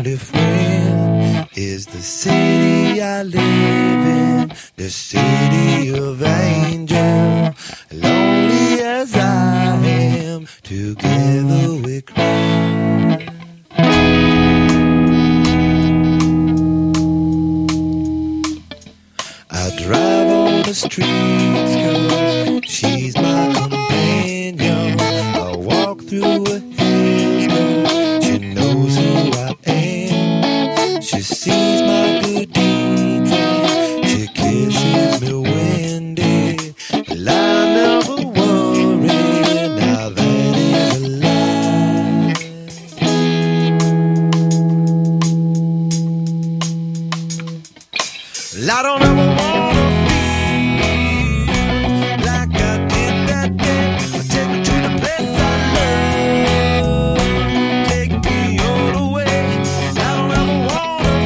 if when is the city I live in, the city of angel, lonely as I am, together we cry. I drive on the streets 'cause she's my companion. I walk through a hills 'cause she knows who I am. She sees my good deeds and she kisses me when dead. Well, I never worry, now that is a lie. Well, I don't ever wanna feel like I did that day. Take me to the place I love, take me all the way. I don't ever wanna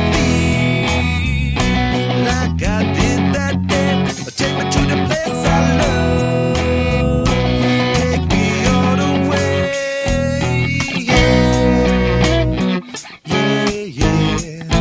feel like I did that day. Take me to the place I love, take me all the way. Yeah, yeah, yeah.